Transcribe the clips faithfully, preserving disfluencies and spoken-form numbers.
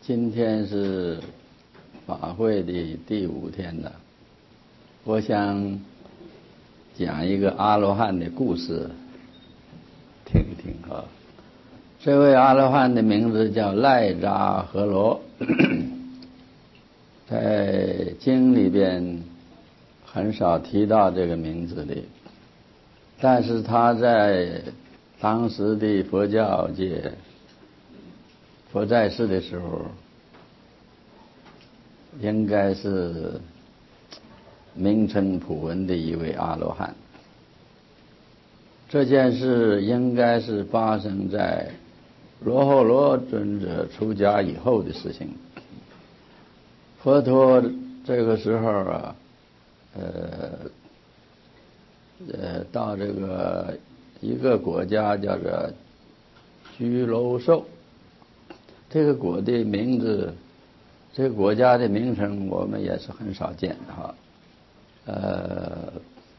今天是法会的第五天了，我想讲一个阿罗汉的故事，听一听啊。这位阿罗汉的名字叫赖扎和罗，在经里边很少提到这个名字的，但是他在当时的佛教界，佛在世的时候，应该是名称普闻的一位阿罗汉。这件事应该是发生在罗睺罗尊者出家以后的事情。佛陀这个时候啊，呃呃，到这个一个国家叫做居楼寿，这个国的名字，这个国家的名称我们也是很少见的哈。呃，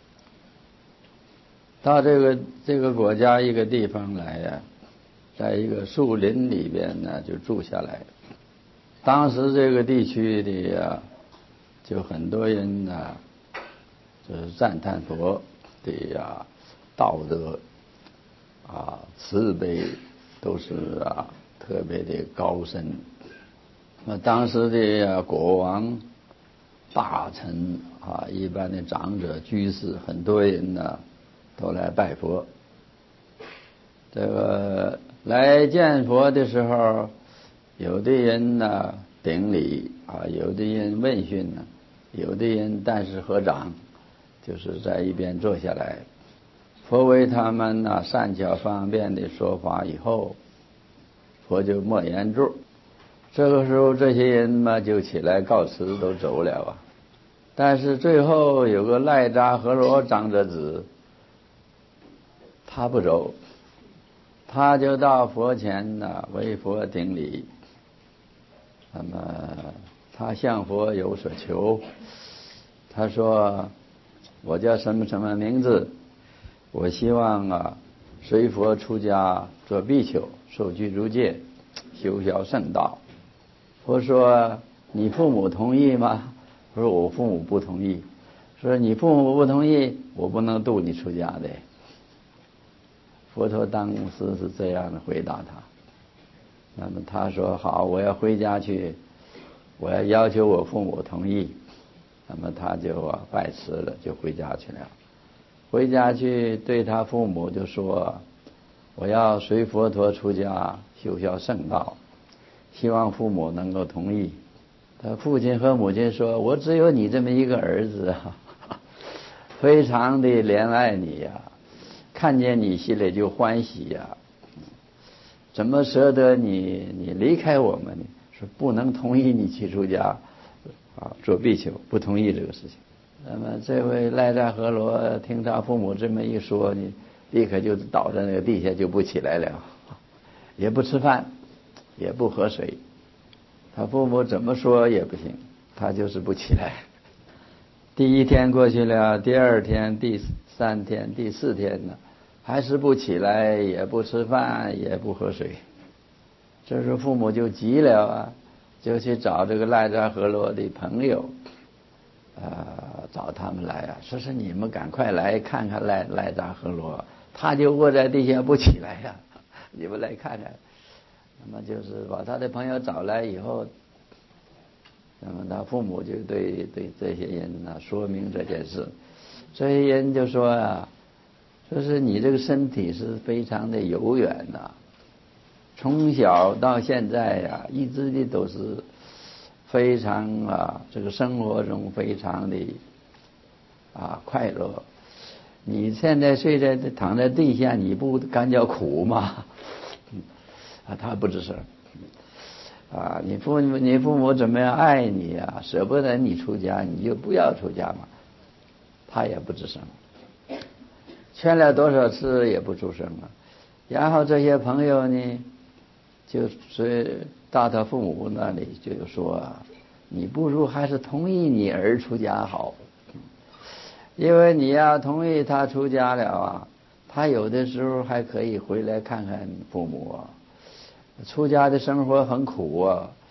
到这个这个国家一个地方来呀，在一个树林里边呢就住下来。当时这个地区的呀，就很多人呢，就是赞叹佛的呀道德啊慈悲都是啊特别的高深。那当时的国王、大臣啊，一般的长者、居士，很多人呢都来拜佛。这个来见佛的时候，有的人呢顶礼啊，有的人问讯呢，有的人但是合掌，就是在一边坐下来。佛为他们呢善巧方便的说法以后，佛就默言住。这个时候这些人嘛就起来告辞都走了啊。但是最后有个赖扎和罗长者子，他不走，他就到佛前呢为佛顶礼。那么他向佛有所求，他说我叫什么什么名字，我希望啊随佛出家做比丘，受具足戒，修学圣道。佛说你父母同意吗？他说我父母不同意。说你父母不同意，我不能度你出家的。佛陀当时是这样的回答他。那么他说好，我要回家去，我要要求我父母同意。那么他就啊拜辞了，就回家去了。回家去对他父母就说，我要随佛陀出家修学圣道，希望父母能够同意。他父亲和母亲说，我只有你这么一个儿子啊，非常的怜爱你呀、啊，看见你心里就欢喜呀、啊，怎么舍得你你离开我们呢？说不能同意你去出家啊做比丘，不同意这个事情。那么这位赖扎和罗听他父母这么一说，你立刻就倒在那个地下就不起来了，也不吃饭，也不喝水。他父母怎么说也不行，他就是不起来。第一天过去了，第二天、第三天、第四天呢，还是不起来，也不吃饭，也不喝水。这时候父母就急了啊，就去找这个赖扎和罗的朋友，呃，找他们来啊，说是你们赶快来看看赖赖扎和罗，他就卧在地下不起来呀、啊，你们来看看。那么就是把他的朋友找来以后，那么他父母就对对这些人呢说明这件事。这些人就说啊，说是你这个身体是非常的柔软呐，从小到现在呀、啊，一直的都是非常啊，这个生活中非常的啊快乐。你现在睡在躺在地下，你不感觉苦吗？啊，他不吱声。啊，你父母你父母怎么样爱你啊，舍不得你出家，你就不要出家嘛。他也不吱声，劝了多少次也不出声啊。然后这些朋友呢，就随到他父母那里就说啊，你不如还是同意你儿出家好，因为你要同意他出家了啊，他有的时候还可以回来看看父母啊。出家的生活很苦啊，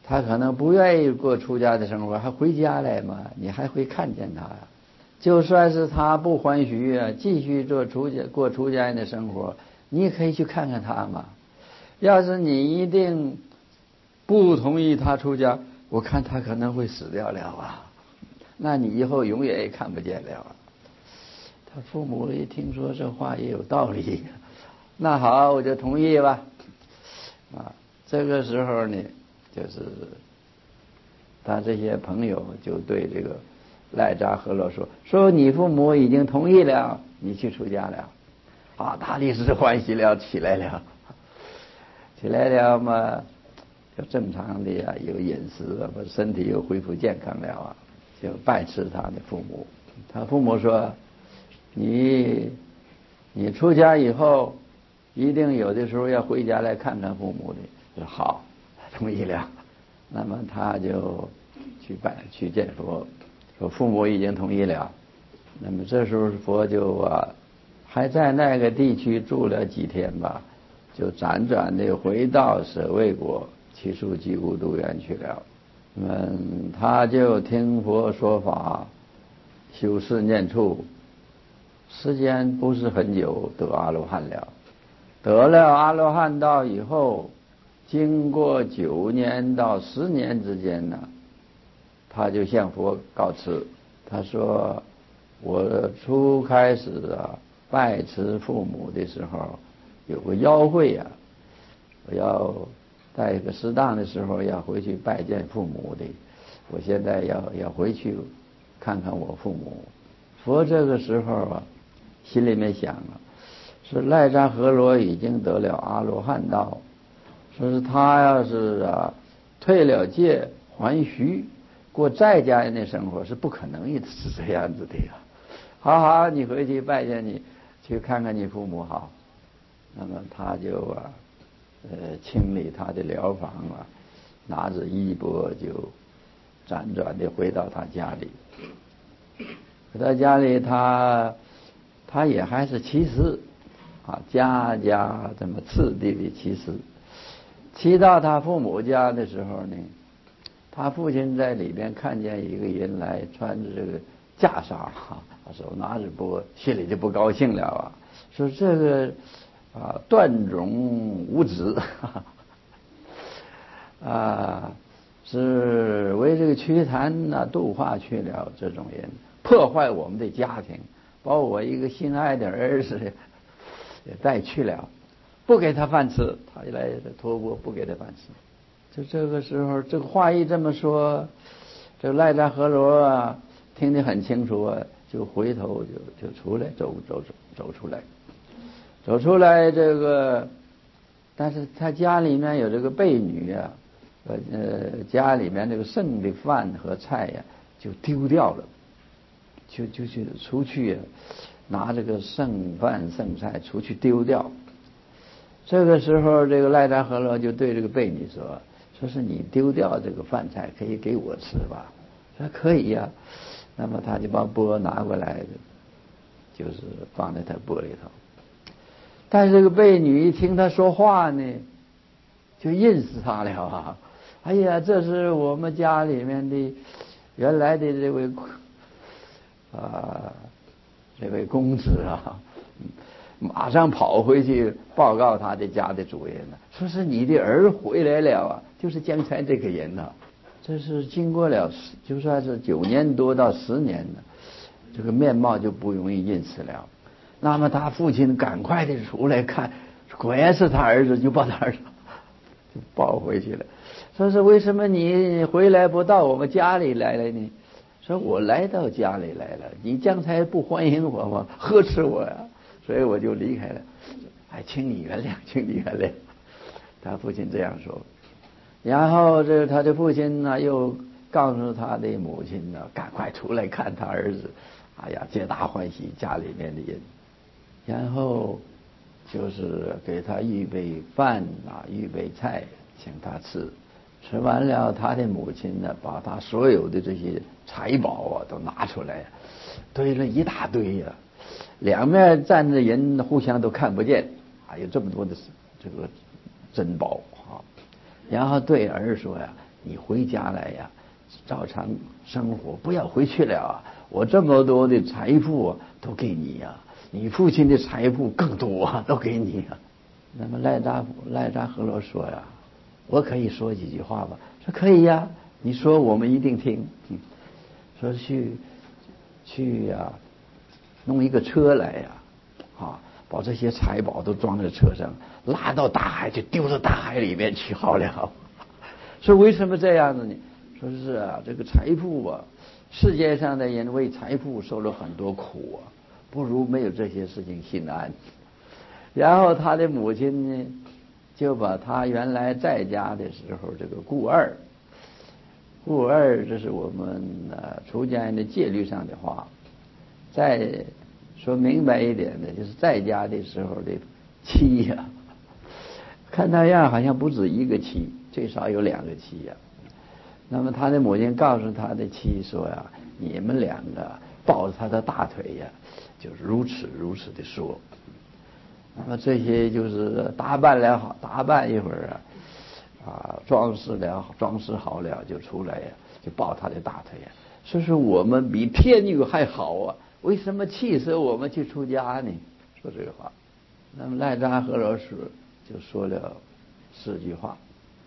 他可能不愿意过出家的生活，还回家来嘛，你还会看见他呀。就算是他不还虚啊，继续做出家过出家人的生活，你也可以去看看他嘛。要是你一定不同意他出家，我看他可能会死掉了啊，那你以后永远也看不见了啊。他父母一听说这话也有道理，那好，我就同意吧。啊，这个时候呢，就是他这些朋友就对这个赖扎和罗说：“说你父母已经同意了，你去出家了。”啊，大力士欢喜了，起来了，起来了嘛，就正常的呀，有饮食啊，身体又恢复健康了啊，就拜辞他的父母。他父母说：“你你出家以后，一定有的时候要回家来看看父母的。”说好，同意了。那么他就去拜去见佛，说父母已经同意了。那么这时候佛就啊，还在那个地区住了几天吧，就辗转的回到舍卫国祇树给孤独园去了。嗯，他就听佛说法，修四念处，时间不是很久，得阿罗汉了。得了阿罗汉道以后，经过九年到十年之间呢，他就向佛告辞。他说：“我初开始啊拜辞父母的时候，有个邀会啊，我要在一个适当的时候要回去拜见父母的。我现在要要回去看看我父母。”佛这个时候啊，心里面想了，是赖扎和罗已经得了阿罗汉道，说是他要是啊退了戒还虚，过在家人的生活是不可能一直是这样子的呀。好好，你回去拜见你，去看看你父母好。那么他就啊，呃，清理他的疗房啊，拿着衣钵就辗转的回到他家里。回到家里他，他也还是乞食啊，家家这么次第的乞食。骑到他父母家的时候呢，他父亲在里边看见一个人来，穿着这个袈裟，哈，手拿着钵，心里就不高兴了啊，说这个啊断种无子，啊是为这个祛痰呐度化去了这种人，破坏我们的家庭，把我一个心爱的儿子也带去了，不给他饭吃，他一来托钵不给他饭吃。就这个时候，这个话一这么说，这赖扎和罗啊听得很清楚啊，就回头就就出来走走走走出来，走出来这个，但是他家里面有这个婢女啊，呃家里面这个剩的饭和菜呀、啊、就丢掉了，就就去出去、啊、拿这个剩饭剩菜出去丢掉。这个时候，这个赖扎和罗就对这个婢女说：“说是你丢掉这个饭菜，可以给我吃吧？”说可以呀、啊。那么他就把钵拿过来，就是放在他钵里头。但是这个婢女一听他说话呢，就认识他了啊！哎呀，这是我们家里面的原来的这位啊，这位公子啊。马上跑回去报告他的家的主人了，说是你的儿回来了啊，就是刚才这个人呐。这是经过了就算是九年多到十年了，这个面貌就不容易认识了。那么他父亲赶快的出来看，果然是他儿子，就把他儿子就抱回去了。说是为什么你回来不到我们家里来了呢？说我来到家里来了，你刚才不欢迎我吗？呵斥我呀、啊。所以我就离开了，哎，请你原谅，请你原谅。他父亲这样说，然后这他的父亲呢，又告诉他的母亲呢，赶快出来看他儿子，哎呀，皆大欢喜，家里面的人，然后就是给他预备饭啊，预备菜，请他吃。吃完了，他的母亲呢，把他所有的这些财宝啊都拿出来，堆了一大堆呀、啊。两面站着人互相都看不见，还有这么多的这个珍宝啊。然后对儿说呀：“ 你回家来呀，照常生活，不要回去了啊！我这么多的财富啊，都给你呀、啊，你父亲的财富更多啊，都给你啊。那么赖扎赖扎和罗说呀，我可以说几句话吧？说可以呀，你说我们一定听。嗯、说去去呀、啊，弄一个车来呀、啊，啊，把这些财宝都装在车上，拉到大海去，丢到大海里面去好了。说为什么这样子呢？说是啊，这个财富啊，世界上的人为财富受了很多苦啊，不如没有这些事情心安。然后他的母亲呢，就把他原来在家的时候这个顾二，顾二这是我们呃出家人的戒律上的话，再说明白一点的，就是在家的时候的妻呀、啊，看那样好像不止一个妻，最少有两个妻呀、啊。那么他的母亲告诉他的妻说呀，你们两个抱着他的大腿呀，就是如此如此的说。那么这些就是打扮了好，打扮一会儿啊，啊，装饰了装饰好了就出来呀，就抱他的大腿呀，说是我们比天女还好啊，为什么气死我们去出家呢？说这个话。那么赖扎和罗什就说了四句话：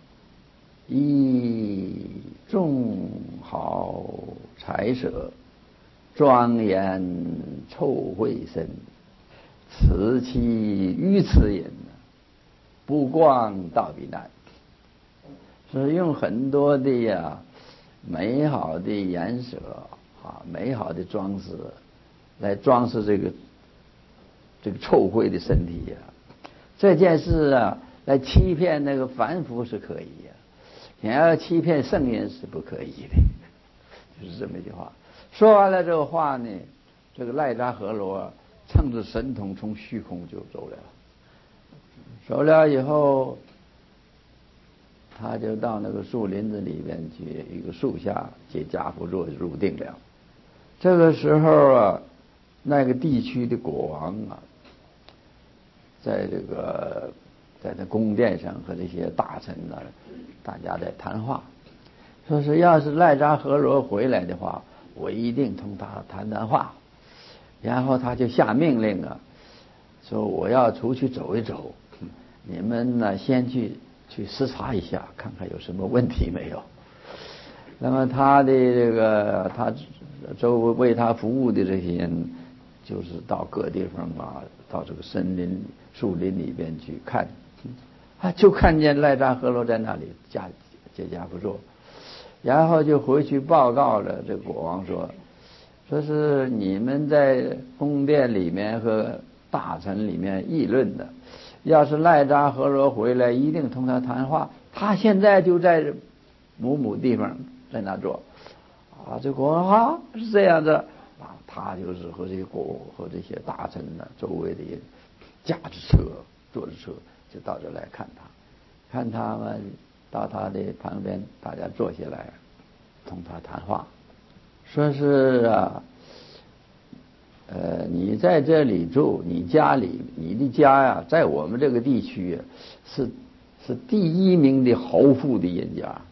一众好财舍，庄严臭秽身，此其愚痴也，不光道彼难。是用很多的呀美好的颜色啊，美好的装饰来装饰这个这个臭秽的身体呀。这件事啊，来欺骗那个凡夫是可以呀，你要欺骗圣人是不可以的，就是这么一句话。说完了这个话呢，这个赖扎和罗乘着神通从虚空就走了。走了以后，他就到那个树林子里边去，一个树下解跏趺坐入定了。这个时候啊，那个地区的国王啊，在这个在那宫殿上和这些大臣呢，大家在谈话，说是要是赖扎和罗回来的话，我一定同他谈谈话。然后他就下命令啊，说我要出去走一走，你们呢先去去视察一下，看看有什么问题没有。那么他的这个他周围为他服务的这些人，就是到各地方啊，到这个森林树林里边去看，啊，就看见赖扎和罗在那里解解跏趺坐，然后就回去报告了这国王说，说是你们在宫殿里面和大臣里面议论的，要是赖扎和罗回来，一定同他谈话。他现在就在某某地方在那坐。啊，这国王啊是这样的啊，他就是和这些国和这些大臣呢，周围的人驾着车坐着车就到这来看他，看他们到他的旁边，大家坐下来同他谈话，说是啊，呃，你在这里住，你家里你的家呀，在我们这个地区啊，是是第一名的豪富的人家。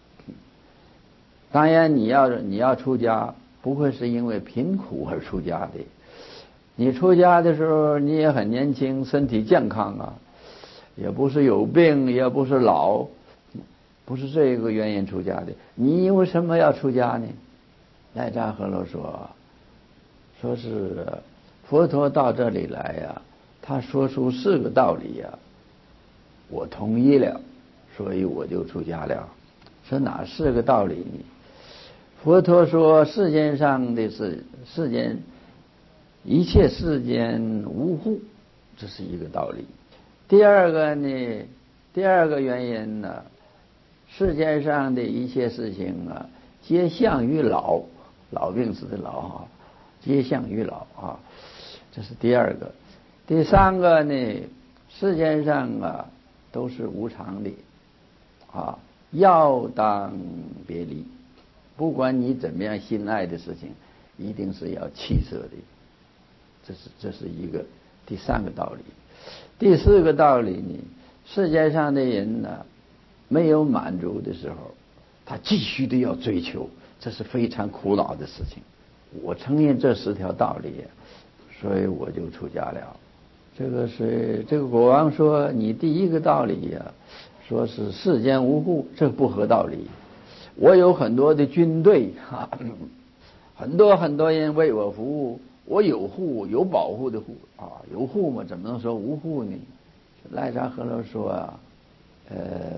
当然，你要你要出家，不会是因为贫苦而出家的。你出家的时候，你也很年轻，身体健康啊，也不是有病，也不是老，不是这个原因出家的。你因为什么要出家呢？赖扎和罗说，说是佛陀到这里来呀、啊，他说出四个道理呀、啊，我同意了，所以我就出家了。说哪四个道理呢？佛陀说，世间上的是世间一切世间无护，这是一个道理。第二个呢，第二个原因呢，世间上的一切事情啊，皆向于老，老病死的老啊，皆向于老啊，这是第二个。第三个呢，世间上啊都是无常的啊，要当别离。不管你怎么样心爱的事情，一定是要弃舍的，这是这是一个第三个道理。第四个道理呢，世界上的人呢，没有满足的时候， 他继续的要追求，这是非常苦恼的事情。我承认这十条道理，所以我就出家了。这个是这个国王说，你第一个道理呀、啊，说是世间无户，这不合道理。我有很多的军队哈，很多很多人为我服务，我有户，有保护的户啊，有户嘛，怎么能说无户呢？赖扎和罗说啊，呃，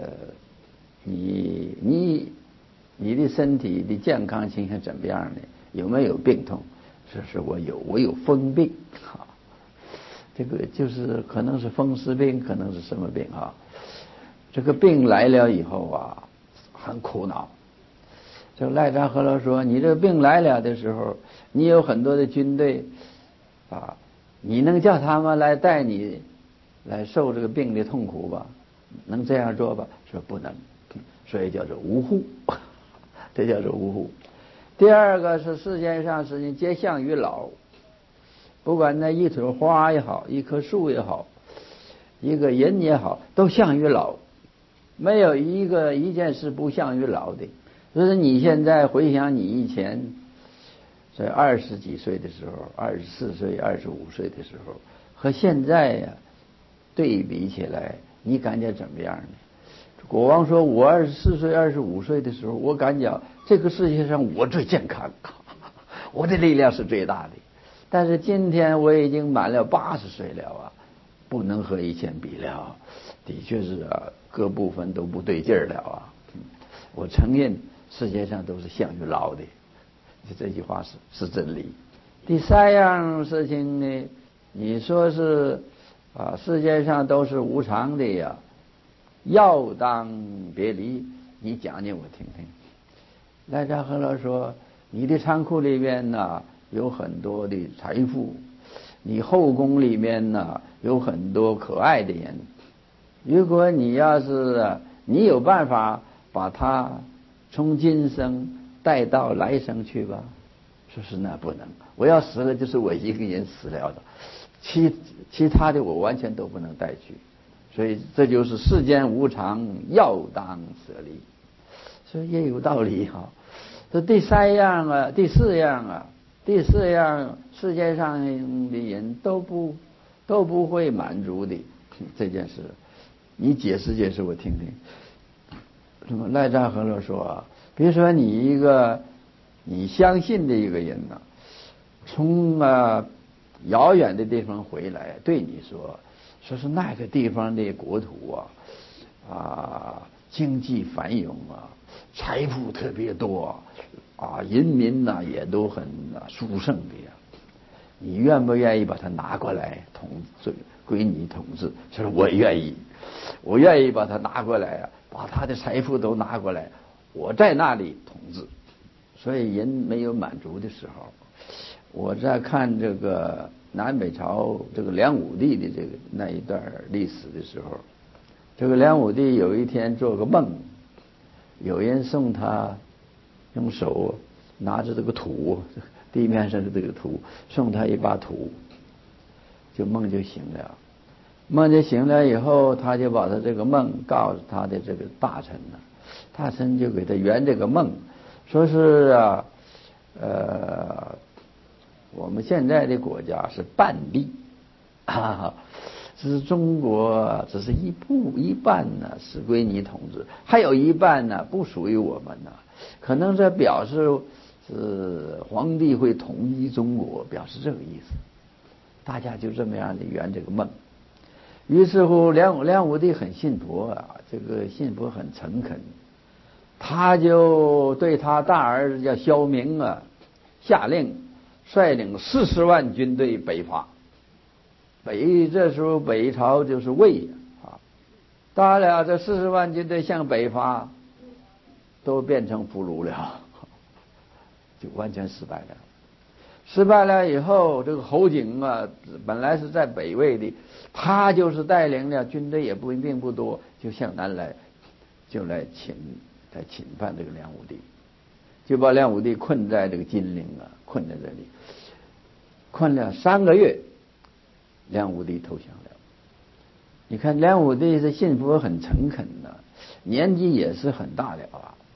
你你你的身体的健康情形怎么样呢？有没有病痛？说是我有，我有风病啊。这个就是可能是风湿病，可能是什么病啊？这个病来了以后啊，很苦恼。这个赖扎和罗说，你这个病来了的时候，你有很多的军队啊，你能叫他们来带你来受这个病的痛苦吧？能这样做吧？说不能，所以叫做无户，这叫做无户。第二个是世界上是你皆向于老，不管那一朵花也好，一棵树也好，一个人也好，都向于老，没有一个一件事不向于老的。就是你现在回想你以前在二十几岁的时候，二十四岁、二十五岁的时候，和现在呀、啊、对比起来，你感觉怎么样呢？国王说，我二十四岁、二十五岁的时候，我感觉这个世界上我最健康，我的力量是最大的。但是今天我已经满了八十岁了啊，不能和以前比了，的确是啊，各部分都不对劲儿了啊。我承认世界上都是向于老的，这句话是是真理。第三样事情呢，你说是啊，世界上都是无常的呀，要当别离，你讲讲我听听。赖扎和罗说，你的仓库里面呢有很多的财富，你后宫里面呢有很多可爱的人，如果你要是你有办法把他从今生带到来生去吧，说是那不能，我要死了就是我一个人死了的，其其他的我完全都不能带去，所以这就是世间无常，要当舍离，所以也有道理哈。这第三样啊，第四样啊，第四样世界上的人都不都不会满足的这件事，你解释解释我听听。什么赖扎和罗说啊，比如说你一个你相信的一个人呢、啊，从啊遥远的地方回来，对你说，说是那个地方的国土啊啊经济繁荣啊，财富特别多啊，人民呢、啊、也都很、啊、殊胜的呀。你愿不愿意把它拿过来统治，归你统治？就是我愿意，我愿意把它拿过来啊，把他的财富都拿过来，我在那里统治。所以人没有满足的时候，我在看这个南北朝这个梁武帝的这个那一段历史的时候，这个梁武帝有一天做个梦，有人送他用手拿着这个土，地面上的这个土，送他一把土，就梦就醒了。梦就醒了以后，他就把他这个梦告诉他的这个大臣了，大臣就给他圆这个梦，说是啊，呃，我们现在的国家是半地，啊，只是中国只是一部一半呢是归你统治，还有一半呢不属于我们呢，可能这表示是皇帝会统一中国，表示这个意思。大家就这么样的圆这个梦。于是乎梁梁武帝很信佛啊，这个信佛很诚恳，他就对他大儿子叫萧明啊，下令率领四十万军队北伐。北这时候北朝就是魏啊，当然了，这四十万军队向北伐，都变成俘虏了，就完全失败了。失败了以后，这个侯景啊，本来是在北魏的，他就是带领了军队也不并不多，就向南来，就来侵来侵犯这个梁武帝，就把梁武帝困在这个金陵啊，困在这里，困了三个月，梁武帝投降了。你看梁武帝是信佛很诚恳的，年纪也是很大了啊，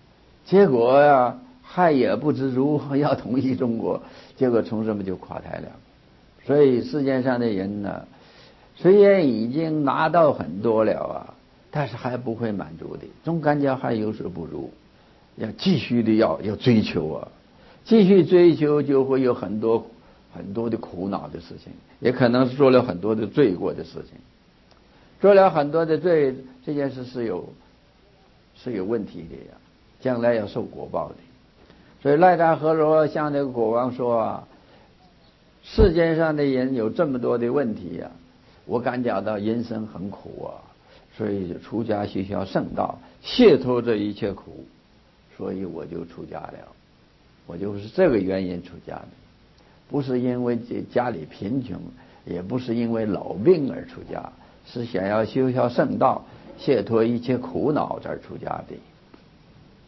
结果呀还也不知如何要统一中国，结果从这么就垮台了。所以世界上的人呢，虽然已经拿到很多了啊，但是还不会满足的，总感觉还有所不如，要继续的要要追求啊，继续追求就会有很多很多的苦恼的事情，也可能是做了很多的罪过的事情，做了很多的罪，这件事是有是有问题的呀，将来要受果报的。所以赖达和罗向那个国王说啊，世界上的人有这么多的问题呀、啊，我感觉到人生很苦啊，所以出家需要圣道，解脱这一切苦，所以我就出家了。我就是这个原因出家的，不是因为家里贫穷，也不是因为老病而出家，是想要修效圣道，解脱一切苦恼而出家的。